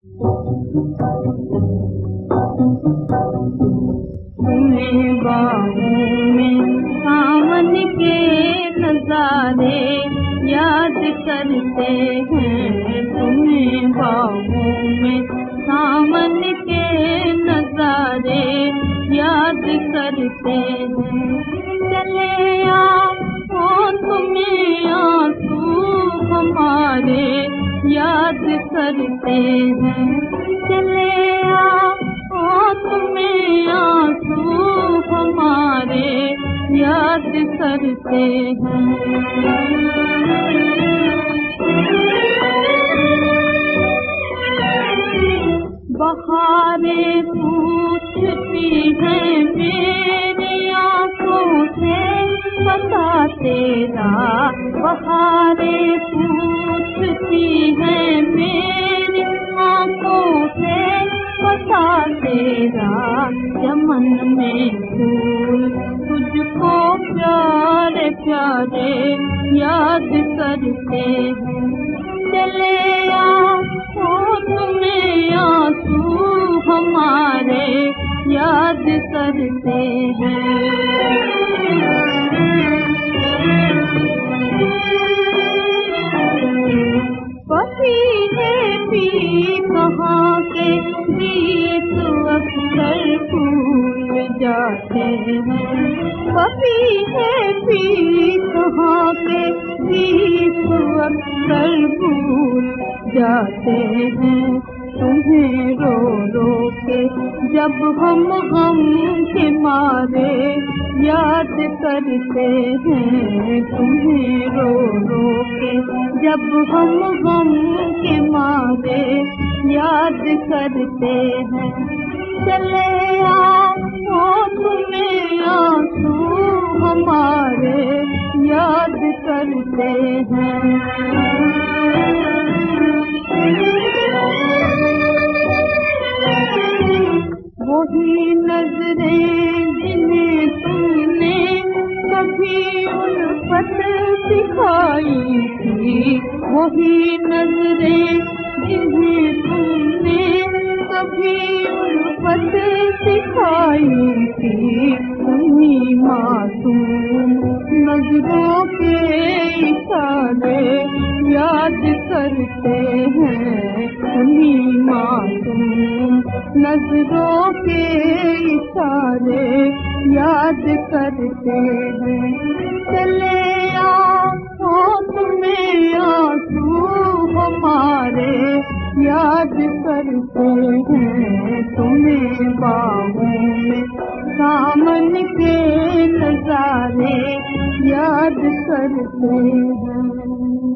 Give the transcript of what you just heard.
तुम्हें बाहों में सावन के नजारे याद करते हैं। तुम्हें बाहों में सावन के नजारे याद करते हैं। चले आओ तुम्हें आंसू हमारे याद करते हैं। चले आओ तुम्हें आंसू हमारे याद करते हैं। बहारें पूछती हैं मेरी आंखों से पता तेरा। बहारें पूछती हैं मेरी आंखों से पता तेरा। चमन में फूल तुझको प्यारे प्यारे याद करते हैं। चले आओ तुम्हें आंसू हमारे याद करते हैं। पति है पी कहाँ के गीत अक्सर भूल जाते हैं। पति है पी कहाँ के गीत अक्सर भूल जाते हैं। तुम्हें रो रो के जब हम के मारे याद करते हैं। तुम्हें रो रो के जब हम के मारे याद करते हैं। चले आओ तुम्हें आंसू हमारे याद करते हैं। वही नजरें जिन्हें तुमने कभी उल्फत सिखाई थी। वही नजरें जिन्हें तुमने कभी उल्फत सिखाई थी। उन्हीं मासूम नजरों के इशारे याद करते हैं। उन्हीं मासूम नजरों के इशारे याद करते हैं। चले आओ तुम्हें आंसू हमारे याद करते हैं। तुम्हें बाहों में सावन के नजारे याद करते हैं।